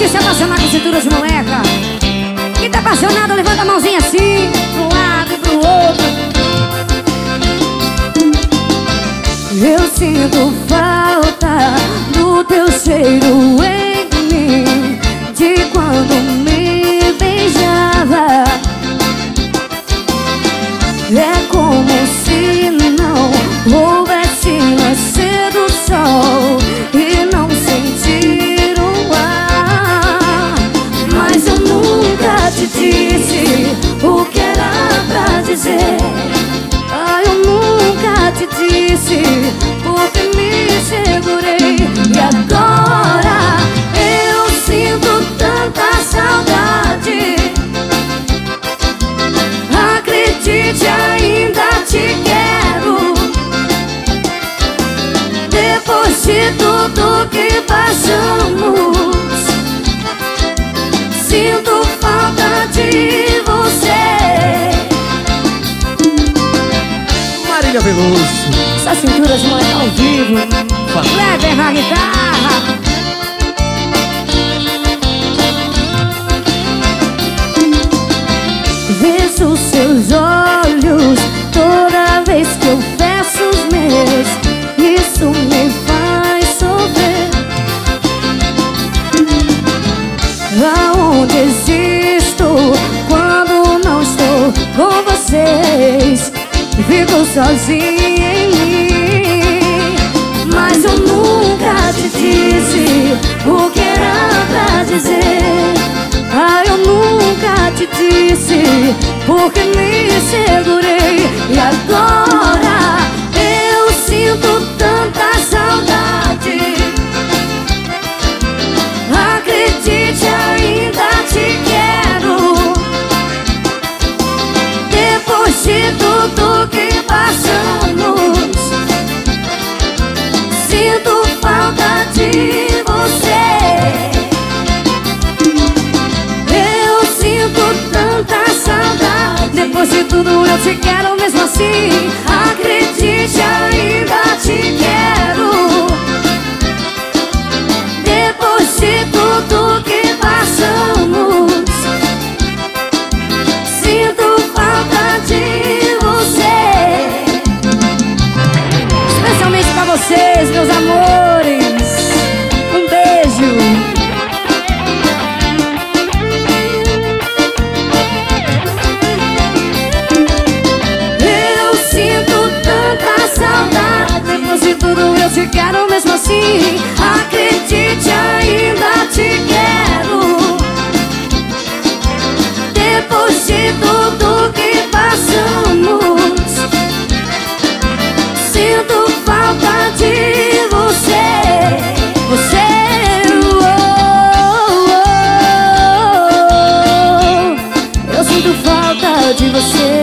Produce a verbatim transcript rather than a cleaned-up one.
curtir, se apaixonar com cintura de moleca. Quem tá apaixonado, levanta a mãozinha assim, pro lado e pro outro. Eu sinto falta do teu cheiro em mim, de quando me beijava. É como se não houvesse nascer do sol e não sentir o ar. Mas eu nunca te disse o que era pra dizer. Ah, eu nunca te disse porque me segurei. E agora eu sinto tanta saudade. Acredite, ainda te quero. Depois de tudo que passamos, sinto falta de você. Marília Veloso. Essa cintura de moleque ao vivo. Kleber na guitarra. Vejo seus olhos toda vez que eu fecho os meus. Isso me faz sofrer. Aonde existo quando não estou com vocês? Fico sozinha em mim. Mas eu nunca te disse o que era pra dizer. Ah, eu nunca te disse porque me segurei. E agora eu sinto tanta saudade. Acredite, ainda te quero. Depois de tudo que passamos, sinto falta de você. Eu sinto tanta saudade. Depois de tudo eu te quero mesmo assim. Acredite, ainda te quero. Depois de tudo que passamos, sinto falta de você. Especialmente pra vocês, meus amores. Um beijo. Depois de tudo eu te quero mesmo assim. Acredite, ainda te quero. Depois de tudo que passamos, sinto falta de você. Você, oh, oh, oh. Eu sinto falta de você.